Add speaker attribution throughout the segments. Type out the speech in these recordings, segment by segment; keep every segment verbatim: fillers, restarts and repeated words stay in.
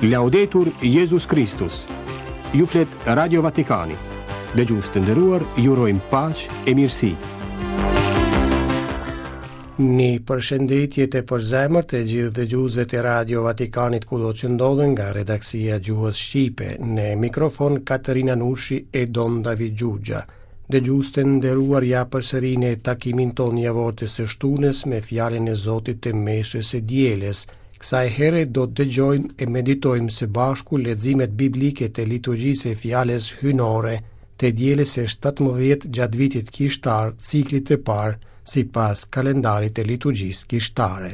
Speaker 1: Laudetur Jesus Christus. Ju flet Radio Vatikani. Dëgjues të nderuar, ju urojmë paqë e mirësi.
Speaker 2: Një përshëndetje të përzemërt të gjithë dëgjuesve të Radio Vatikanit kudo që ndodhen nga redaksia Gjuhës Shqipe. Në mikrofon Katerina Nushi e Don David Gjugja. Dëgjues të nderuar, ja përsëri në takimin ton javor së shtunës me fjalën e Zotit të mesës së dielës. Kësaj here do të dëgjojmë e meditojmë së bashku leximet biblike të liturgjisë e fjalës hynore të dielës së shtatëmbëdhjetë gjatë vitit kishtar, ciklit të parë, sipas kalendarit të liturgjisë kishtare.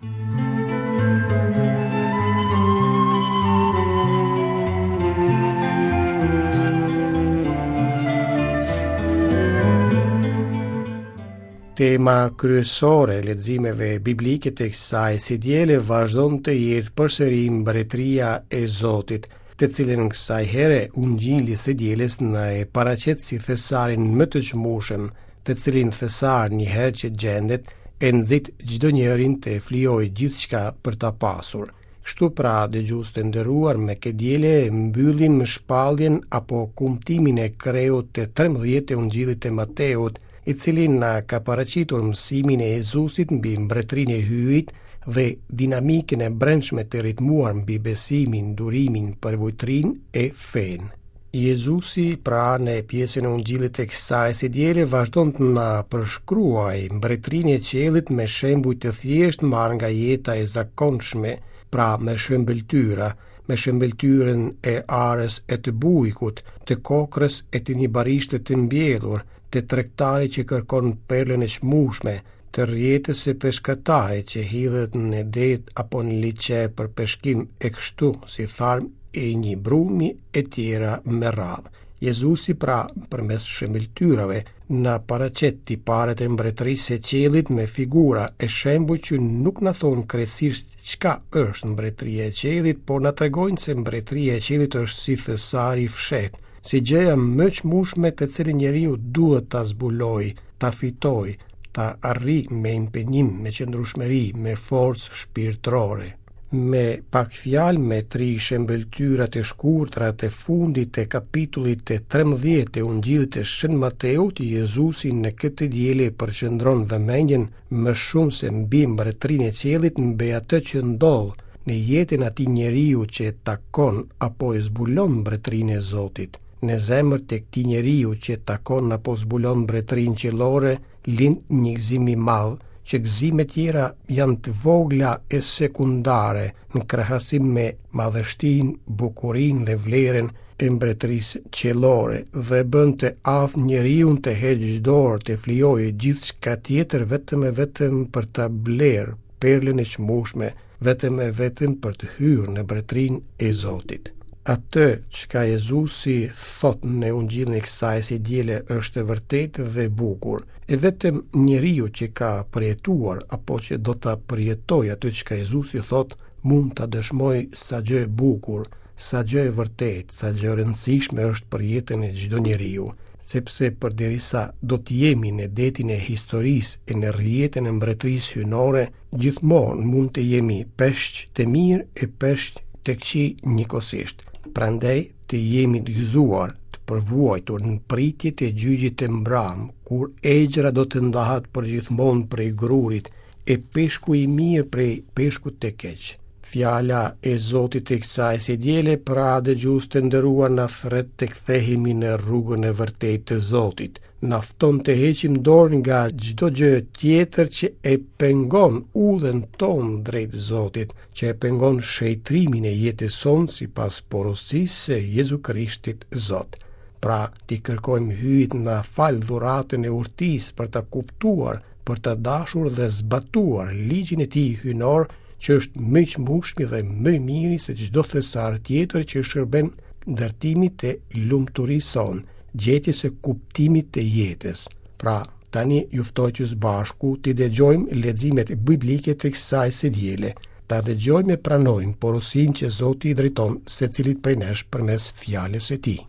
Speaker 2: Tema kryesore e leximeve biblike të kësaj së diele vazhdon të jetë përsëri mbretëria e Zotit, të cilën kësaj here Ungjilli së dielës na e paraqet si thesarin më të çmueshëm, të cilin thesar një herë që gjendet e nxit çdo njërin të flijojë gjithçka për ta pasur. Kështu pra, dëgjues të nderuar, me këtë diele mbyllim shpalljen apo kumtimin e kreut të trembëdhjetë të Ungjillit të Mateut, i cili na ka paraqitur mësimin e Jezusit mbi mbretërinë e hyjit dhe dinamikën e brendshme të ritmuar mbi besimin, durimin, përvojtrinë e fenë. Jezusi, pra, në pjesën e Ungjillit të kësaj së diele vazhdon të na përshkruajë mbretërinë e qiellit me shembuj të thjeshtë marrë nga jeta e zakonshme, pra me shëmbëltyra, me shëmbëltyrën e arës e të bujkut, të kokrës e të një barishte të mbjellur, të tregtari që kërkon perlën e çmueshme, të rrjetës së peshkatarit që hidhet në det apo në liçe për peshkim e kështu si tharm e një brumi e tjera me radhë. Jezusi, pra, përmes shëmbëltyrave na paraqet tiparet e mbretërisë së qiellit me figura e shembuj që nuk na thon krejtësisht çka është mbretëria e qiellit, por na tregojnë se mbretëria e qiellit është si thesari i fshehtë, si gjëja më e çmueshme të cilën njeriu duhet ta zbulojë, ta fitojë, ta arrijë me impenjim, me qëndrueshmëri, me forcë shpirtërore. Me pak fjalë, me tri shëmbëltyra të shkurtra të fundit të kapitullit të trembëdhjetë të Ungjillit të Shën Mateut, Jezusi në këtë diele përqendron vëmendjen më shumë se mbi mbretërinë e qiellit, mbi atë që ndodh në jetën e atij njeriu që takon apo e zbulon mbretërinë e Zotit. Në zemër të këtij njeriu që takon apo zbulon mbretërinë qiellore, lind një gëzim i madh, që gëzimet tjera janë të vogla e sekundare në krahasim me madhështinë, bukurinë dhe vlerën e mbretërisë qiellore dhe bën të aftë njeriu të heqë çdo orë, të flijojë gjithçka tjetër vetëm e vetëm për ta blerë perlën e çmueshme, vetëm e vetëm për të hyrë në mbretërinë e Zotit. Atë çka Jezusi thot në Ungjillin e kësaj së diele është e vërtetë dhe bukur. E vetëm njeriu që ka përjetuar apo që do ta përjetojë atë çka Jezusi thot, mund ta dëshmojë sa gjë e bukur, sa gjë e vërtetë, sa gjë e rëndësishme është për jetën e çdo njeriu, sepse përderisa do të jemi në detin e historisë e në rrjetën e mbretërisë hynore, gjithmonë mund të jemi peshq të mirë e peshq të këqij njëkohësisht. Prandaj të jemi të gëzuar, të përvuajtur në pritje të gjyqit të mbram, kur egjra do të ndahet përgjithmonë prej grurit e peshku i mirë prej peshkut të keq. Fjala e Zotit të kësaj së diele, pra, dëgjues të nderuar, na thret të kthehemi në rrugën e vërtetë të Zotit. Na fton të heqim dorë nga çdo gjë tjetër që e pengon udhën tonë drejt Zotit, që e pengon shëjtrimin e jetës sonë sipas porositë së Jezu Krishtit Zot. Pra, t'i kërkojmë hyjit na fal dhuratën e urtisë për ta kuptuar, për ta dashur dhe zbatuar ligjin e tij hynor, që është më i çmueshmi dhe më i miri se çdo thesar tjetër që shërben ndërtimit të lumturisë sonë, gjetjes së kuptimit të jetës. Pra, tani ju ftoj që së bashku t'i dëgjojmë leximet biblike të kësaj së diele. Ta dëgjojmë e pranojmë porosinë që Zoti i drejton secilit prej nesh përmes fjalës së tij.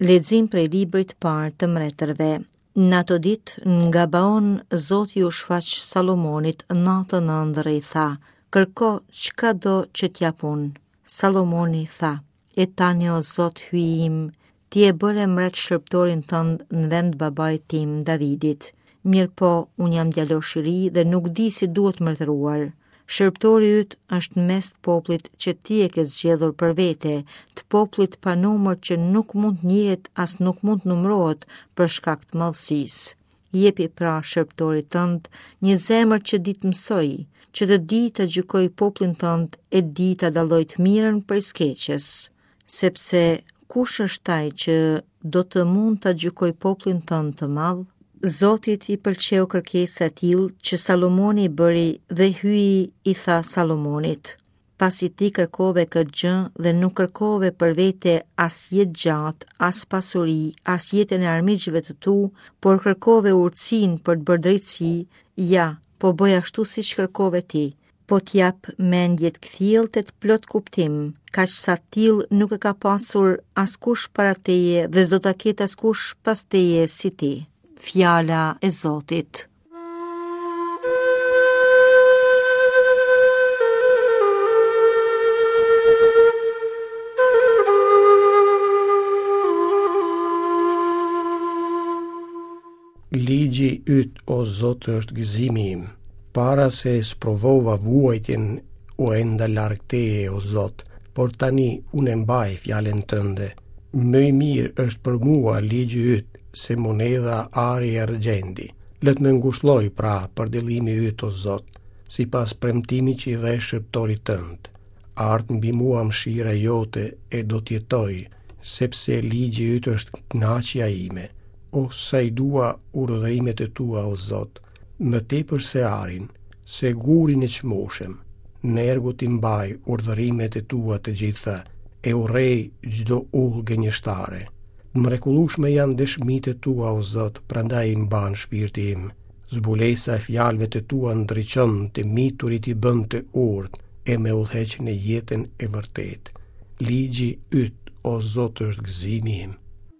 Speaker 3: Lexim prej librit parë të Mbretërve. Në ato ditë në Gabaon Zoti u shfaq Salomonit natën ëndër i tha: "Kërko çka do që t'jap unë." Salomoni tha: "E tani o Zot hyj im, ti e bëre mbret shërptorin tënd në vend babait tim Davidit. Mirë po, unë jam djalosh i ri dhe nuk di si duhet mërtëruar. Shërptori yt është në mes të popullit që ti e ke zgjedhur për vete, të popullit pa numër që nuk mund njihet as nuk mund numërohet për shkak të madhësisë. Jepi pra shërptorit tënd një zemër që di të mësoj, që të di të gjykoj popullin tënd e di të dalloj të mirën prej së keqes. Sepse kush është ai që do të mund të gjykoj popullin tënd të madh?" Zotit i pëlqeu kërkesa e tillë që Salomoni bëri dhe hyi i tha Salomonit: "Pasi ti kërkove këtë gjë dhe nuk kërkove për vete as jetë gjatë, as pasuri, as jetën e armiqve të tu, por kërkove urtësinë për të bërë drejtësi, ja, po bëj ashtu siç kërkove ti. Po t'jap mendje të kthjellët e të plot kuptim, kaq sa tillë nuk e ka pasur askush para teje dhe s'do ta ketë askush pas teje si ti." Fjala e Zotit.
Speaker 2: Ligji yt o Zot është gëzimi im. Para se sprovova vuajtjen u enda larg teje o Zot, por tani unë e mbaj fjalën tënde. Më i mirë është për mua ligji yt se monedha ari e argjendi. Let me ngushëlloj pra për dëllimi yt o Zot, sipas premtimit që i dhe shërptorit tënd. Art mbi mua mëshira jote e do t'jetoj, sepse ligji yt është kënaqësia ime. O sa i dua urdhërimet e tua o Zot, më tepër se arin, se gurin e çmoshem. Në ergu t'i mbaj urdhërimet e tua të gjitha, e urrej çdo udhë gënjeshtare. Mrekullueshme janë dëshmitë e tua o Zot, prandaj i mban shpirti im. Zbulesa e fjalëve të tua ndriçon të miturit i bën të urtë e me udhëheq në jetën e vërtetë. Ligji yt o Zot është gëzimi im.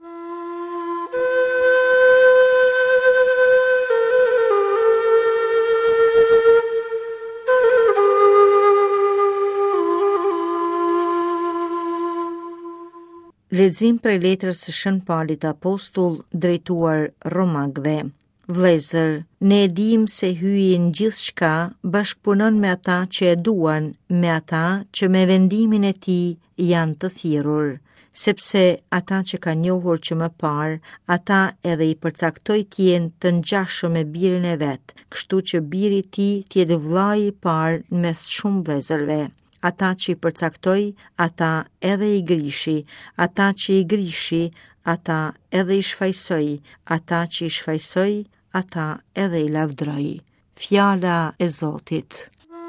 Speaker 3: Lexim prej letrës së Shën Paulit Apostull drejtuar Romakëve. Vëllezër, ne e dim se hyji në gjithçka bashkëpunon me ata që e duan, me ata që me vendimin e tij janë të thirrur, sepse ata që ka njohur që më parë, ata edhe i përcaktoi të jenë të ngjashëm me birin e vet, kështu që biri i tij të jetë vllai i parë mes shumë vëllezërve. Ata që i përcaktoi, ata edhe i grishi, ata që i grishi, ata edhe i shfaqsoi, ata që i shfaqsoi, ata edhe i lavdroi. Fjala e Zotit.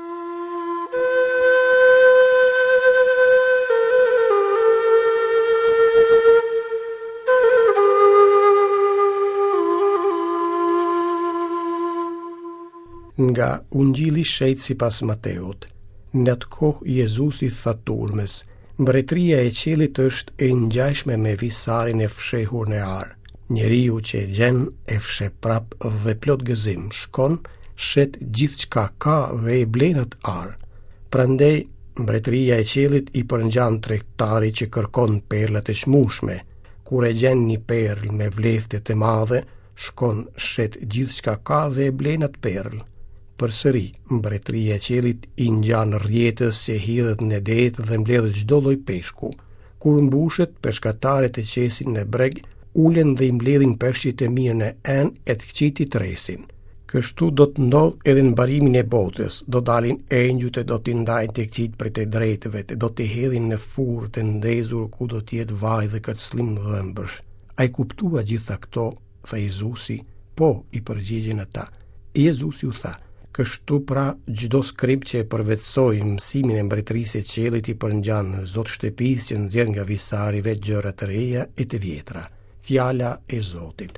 Speaker 2: Nga Ungjilli shejt sipas Mateut. Në atë kohë Jezusi tha turmes: "Mbretëria e qiellit është e ngjashme me visarin e fshehur në ar. Njeriu që e gjen e fshe prap dhe plot gëzim shkon, shet gjithçka ka dhe e blen atë ar. Prandaj mbretëria e qiellit i përngjan tregtari që kërkon perlat e çmueshme. Kur e gjen një perl me vlefte të madhe, shkon, shet gjithçka ka dhe e blen atë perl. Përsëri, mbretëria e qiellit i ngjan rrjetës që hidhet në det dhe mbledh çdo lloj peshku. Kur mbushet, peshkatarët e qesin në breg, ulen dhe i mbledhin peshqit e mirë në enë e të këqitit resin. Kështu do të ndodh edhe në barimin e botës, do dalin engjujt e do t'i ndajnë të këqit për të drejtëve, të do t'i hedhin në furrë të ndezur ku do t'jetë vaj dhe kërcëllim dhëmbësh. Ai kuptua gjitha këto, tha Jezusi, po, i përgjigjen ata. Jezusi u tha: "Kështu pra çdo skrip që e përvetsoi mësimin e mbretërisë së qiellit i përngjan Zot shtëpisë që nxjerr nga visari vetë gjëra të reja e të vjetra." Fjala e Zotit.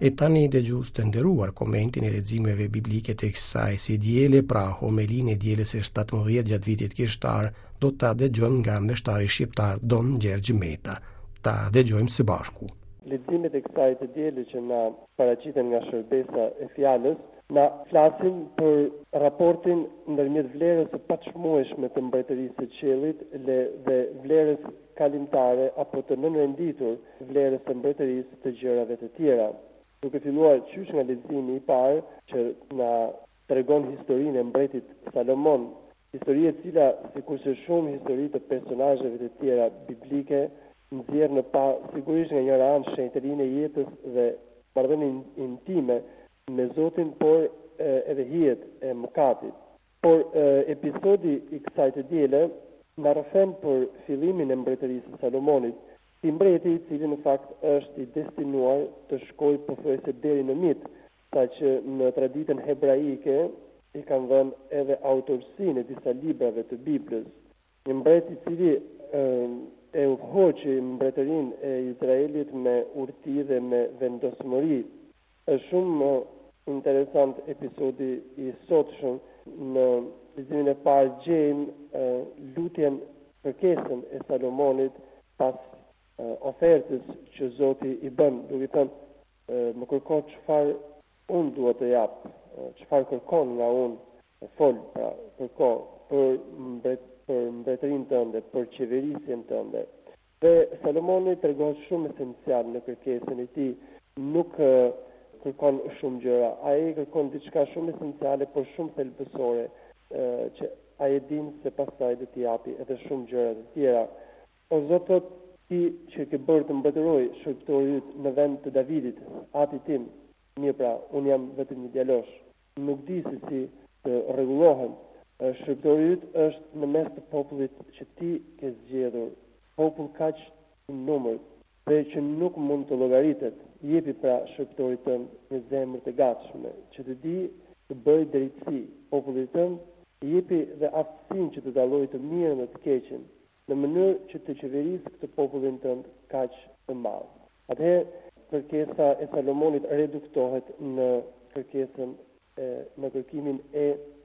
Speaker 2: E tani dëgjues të nderuar, komentin e leximeve biblike të kësaj si diele, pra homelinë e dielës së shtatëmbëdhjetë gjatë vitit kishtar, do ta dëgjojmë nga mbështari shqiptar Don Gjergj Meta. Ta dëgjojmë së bashku.
Speaker 4: Leximet e kësaj të dielës që na paraqiten nga shërbesa e fjalës na flasin për raportin ndërmjet vlerës së paçmueshme të mbretërisë së qiellit dhe vlerës kalimtare apo të nënrenditur vlerës së mbretërisë të gjërave të tjera. Duke filluar qysh nga leximi i parë që na tregon historinë e mbretit Salomon, histori e cila, sikurse shumë histori të personazheve të tjera biblike, nxjerr në pa sigurisht nga njëra anë shenjtërinë e jetës dhe marrëdhënien intime me Zotin, por edhe hijet e mëkatit. Por episodi i kësaj të diele na rrëfen për fillimin e mbretërisë së Salomonit, si mbreti i cili në fakt është i destinuar të shkojë pothuajse deri në mit, saqë në traditën hebraike i kanë dhënë edhe autorsinë e disa librave të Biblës. Një mbret i cili e, e udhëhoqi mbretërinë e Izraelit me urti dhe me vendosmëri. Është shumë interesant episodi i sotshëm. Në leximin e parë gjejmë lutjen kërkesën e Salomonit pas uh, ofertës që Zoti i bën, duke thënë uh, më kërko çfarë unë duhet të jap, uh, çfarë kërkon nga unë, fol, pra, kërko për mbret, për mbretërinë tënde, për qeverisjen tënde. Dhe Salomoni tregon shumë esencial në kërkesën e tij, nuk uh, kërkon shumë gjëra, ai kërkon diçka shumë esenciale, por shumë thelbësore, uh, që ai e din se pastaj do t'i japi edhe shumë gjëra të tjera. O Zot, ti që ke bërë të mbretëroj shërbitori yt në vend të Davidit, ati tim, mirë pra, unë jam vetëm një djalosh, nuk di se si të rregullohem. Shërbitori yt është në mes të popullit që ti ke zgjedhur, popull kaq i numërt dhe që nuk mund të llogaritet. Jepi pra shërbitorit tënd një zemër të gatshme, që të di të bëjë drejtësi popullit tënd, jepi dhe aftësinë që të dallojë të mirën dhe të keqen, në mënyrë që të qeverisë këtë popullin tënd kaq të madh. Atëherë kërkesa e Salomonit reduktohet në kërkesën e, në kërkimin e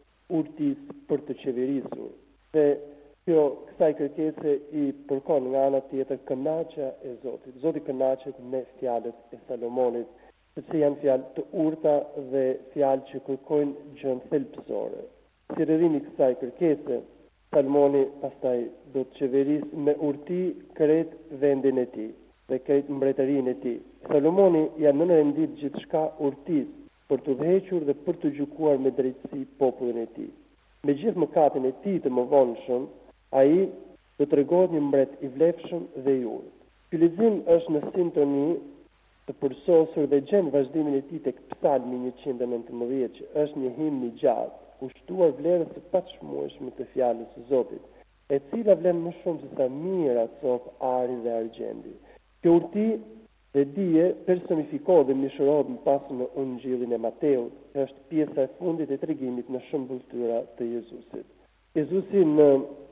Speaker 4: urtisë për të qeverisur. Dhe kjo kësaj kërkese i përkon nga ana tjetër kënaqja e Zotit. Zoti kënaqet me fjalët e Salomonit, sepse janë fjalë të urta dhe fjalë që kërkojnë gjën thelbësore. Si rrëdhimi i kësaj kërkese, Salomoni pastaj do të qeverisë me urti krejt vendin e tij dhe krejt mbretërinë e tij. Salomoni ja nënrendit gjithçka urtisë për të udhëhequr dhe për të gjykuar me drejtësi popullin e tij. Me gjithë mëkatin e tij të mëvonshëm, ai do të tregohet një mbret i vlefshëm dhe i urtë. Ky lexim është në sintoni të përsosur dhe gjen vazhdimin e tij tek Psalmi njëqind e nëntëmbëdhjetë, që është një himn i gjatë, kushtuar vlerës së paçmueshme të fjalës së Zotit, e cila vlen më shumë se sa mira copë, ari dhe argjendi. Kjo urti dhe dije personifikohet dhe mishërohet më pas në Ungjillin e Mateut, që është pjesa e fundit e tregimit në shëmbulltyra të Jezusit. Jezusi në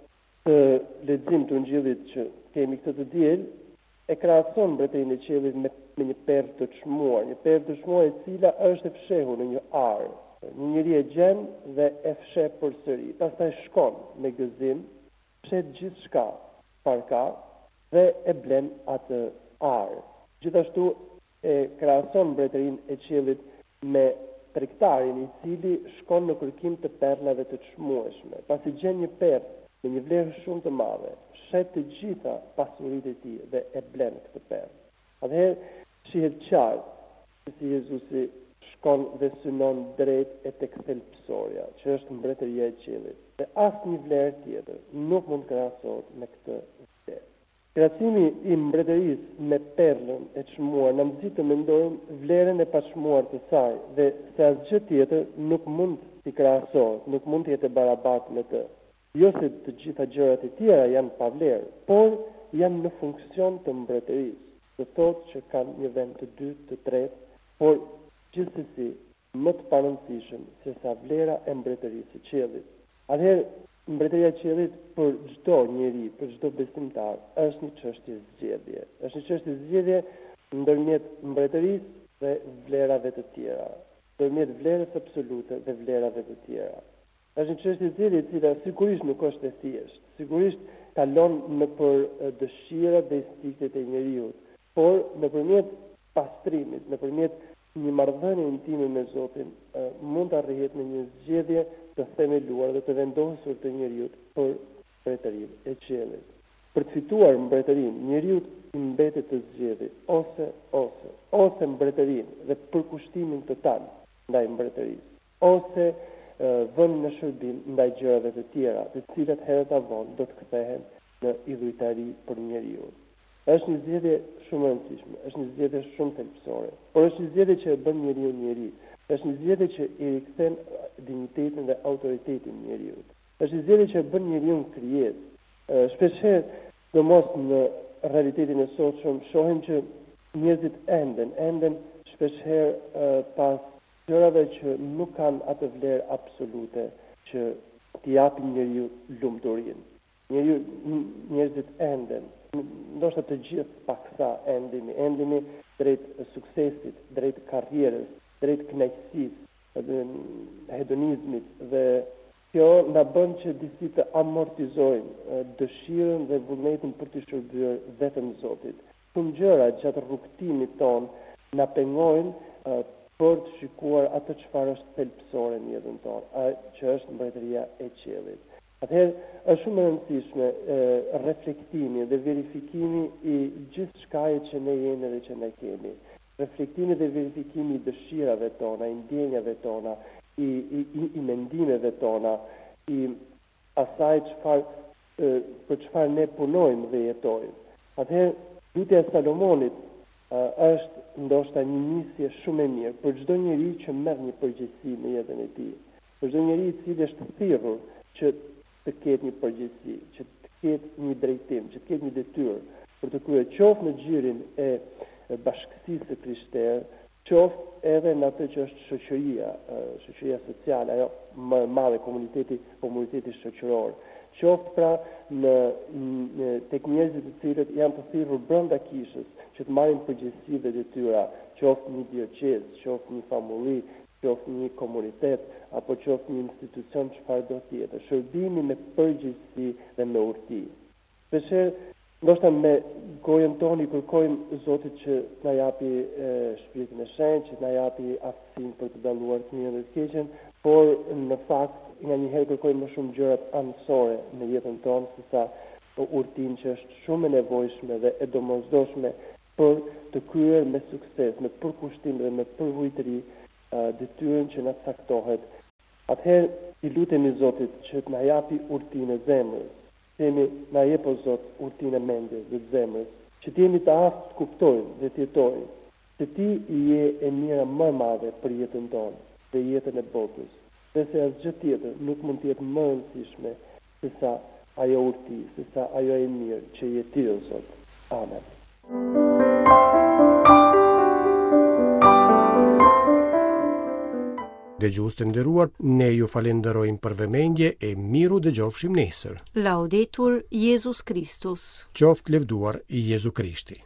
Speaker 4: të lexim të Ungjillit që kemi këtë të diel, e krahason mbretërinë e qiellit me, me një perë të çmuar, një perë të çmuar e cila është e fshehur në një ar. Një njeri e gjen dhe e fsheh përsëri. Pastaj shkon me gëzim, fshet gjithçka çfarë ka dhe e blen atë ar. Gjithashtu e krahason mbretërinë e qiellit me tregtarin i cili shkon në kërkim të perlave të çmueshme. Pasi gjen një perlë me një vlerë shumë të madhe, shet të gjitha pasuritë e tij dhe e blen këtë perlë. Atëherë shihet qartë se si Jezusi shkon dhe synon drejt e tek thelbësorja, që është mbretëria e qiellit. Dhe asnjë vlerë tjetër nuk mund të krahasohet me këtë vlerë. Krahasimi i mbretërisë me perlën e çmuar na nxit të mendojmë vlerën e paçmuar të saj dhe se asgjë tjetër nuk mund të krahasohet, nuk mund të jetë barabartë me të. Jo se të gjitha gjërat e tjera janë pa vlerë, por janë në funksion të mbretërisë. Do thotë që kanë një vend të dytë, të tretë, por gjithsesi më të parëndësishëm se sa vlera e mbretërisë së qiellit. Atëherë, mbretëria e qiellit për çdo njeri, për çdo besimtar, është një çështje zgjedhje. Është një çështje zgjedhje ndërmjet mbretërisë dhe vlerave të tjera, përmjet vlerës absolute dhe vlerave të tjera. Është një çështje e cila e cila sigurisht nuk është e thjeshtë, sigurisht kalon nëpër dëshirat dhe instinktet e njeriut, por nëpërmjet pastrimit, nëpërmjet një marrëdhënie intime me Zotin, mund të arrihet në një zgjedhje të themeluar dhe të vendosur të njeriu për mbretërinë e qiellit. Për të fituar mbretërinë, njeriu i mbetet të zgjedhë ose ose ose mbretërinë dhe përkushtimin total ndaj mbretërisë, ose vënë në shërbim ndaj gjërave të tjera, të cilat herët a vonë do të kthehen në idhujtari për njeriu. Është një zgjedhje shumë e rëndësishme, është një zgjedhje shumë thelbësore, por është një zgjedhje që e bën njeriu njeri, është një zgjedhje që i rikthen dinjitetin dhe autoritetin njeriu. Është një zgjedhje që e bën njeriu krijesë. Shpeshherë, domos në realitetin e sotshëm, shohim që njerëzit enden, enden shpeshherë pas gjërave që nuk kanë atë vlerë absolute që t'i japin njeriu lumturinë. Njeriu njerëzit enden, ndoshta të gjithë paksa endimi, endimi drejt suksesit, drejt karrierës, drejt kënaqësisë, hedonizmit, dhe kjo na bën që disi të amortizojmë dëshirën dhe vullnetin për të shërbyer vetëm Zotit. Shumë gjëra gjatë rrugtimit ton na pengojnë për të shikuar atë çfarë është thelbësore në jetën tonë, që është mbretëria e qiellit. Atëherë, është shumë e rëndësishme e, reflektimi dhe verifikimi i gjithë shkaje që ne jemi dhe që ne kemi. Reflektimi dhe verifikimi i dëshirave tona, i ndjenjave tona, i, i, i, i mendimeve tona, i asaj çfarë, e, për çfarë ne punojmë dhe jetojmë. Atëherë, lutja e Salomonit e, është ndoshta një nisje shumë e mirë për çdo njeri që merr një përgjegjësi në jetën e tij. Për çdo njeri i cili është thirrur që të ketë një përgjegjësi, që të ketë një drejtim, që të ketë një detyrë për të kryer qoftë në xhirin e bashkësisë së krishterë, qoftë edhe në atë që është shoqëria, shoqëria sociale, ajo më e madhe, komuniteti, komuniteti shoqëror, qoftë pra në, në tek njerëzit të cilët janë të thirrur brenda kishës, që të marrin përgjegjësi dhe detyra, qoftë një dioqez, qoftë një famulli, qoftë një komunitet, apo qoftë një institucion çfarë do të jetë, shërbimi me përgjegjësi dhe me urti. Shpeshherë, ndoshta me gojën tonë i kërkojmë Zotit që të na japi e, shpirtin e shenjtë, që të na japi aftësinë për të dalluar të mirën dhe të keqen, por në fakt nganjëherë kërkojmë më shumë gjërat anësore në jetën tonë sesa urtinë që është shumë e nevojshme dhe e domosdoshme për të kryer me sukses, me përkushtim dhe me përvojtëri detyrën që na caktohet. Atëherë i lutemi Zotit që të na japi urtinë e zemrës. Themi, na jep o Zot urtinë e mendjes dhe zemrës, që të jemi të aftë të kuptojmë dhe të jetojmë se Ti i je e mira më e madhe për jetën tonë dhe jetën e botës, dhe se asgjë tjetër nuk mund të jetë më e rëndësishme se sa ajo urti, se sa ajo e mirë që je Ti o Zot. Amen.
Speaker 2: Dëgjues të nderuar, ne ju falenderojmë për vëmendje e miru dëgjofshim nesër.
Speaker 3: Laudetur Jesus Christus.
Speaker 2: Qoftë lëvduar Jezu Krishti.